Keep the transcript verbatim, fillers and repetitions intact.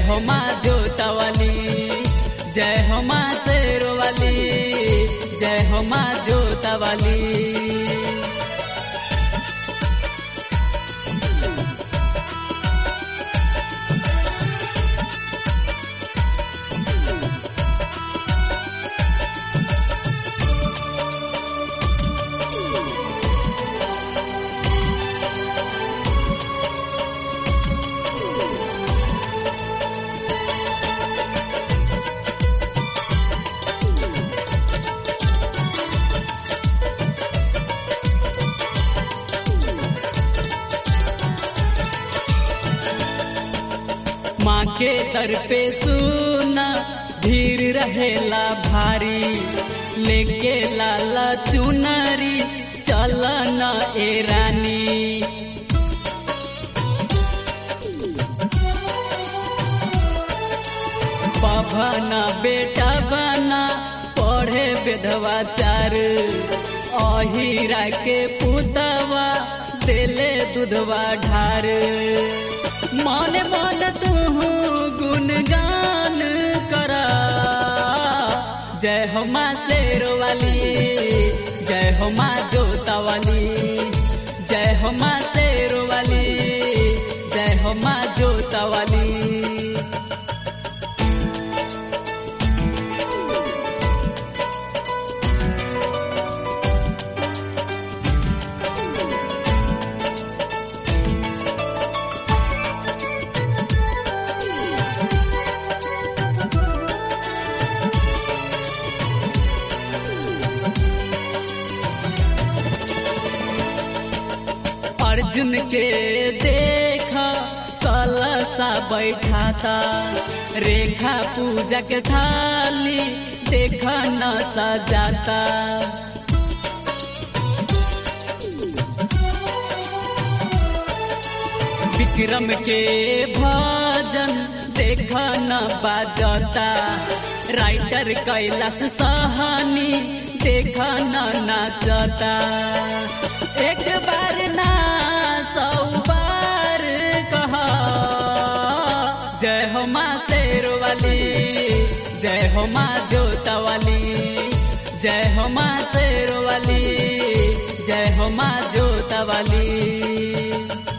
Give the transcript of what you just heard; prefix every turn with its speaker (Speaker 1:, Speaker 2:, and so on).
Speaker 1: हो माँ जोतावाली, जय हो माँ शेरोवाली, जय हो माँ जोतावाली। माँ के दर पे सुना भीड़ रहेला भारी, लेके लाला चुनरी चलना ए रानी। पवना बेटा बना पढ़े विधवाचार, अहिरा के पुतवा देले दूधवा ढार। मन मन तू गुणगान करा, जय हो माँ शेरोवाली, जय हो माँ जोतावाली, जय हो माँ शेरोवाली, जय हो माँ जोतावाली। अर्जुन के देखा कलशा बैठा था, रेखा पूजा के थाली देखा न सजाता। विक्रम के भजन देखा न बाजता, राइटर कैलाश सहनी देखा न नाचता। एक बार ना सौ बार कहा, जय हो माँ शेरोवाली, जय हो माँ जोतावाली, जय हो माँ शेरोवाली, जय हो माँ जोतावाली।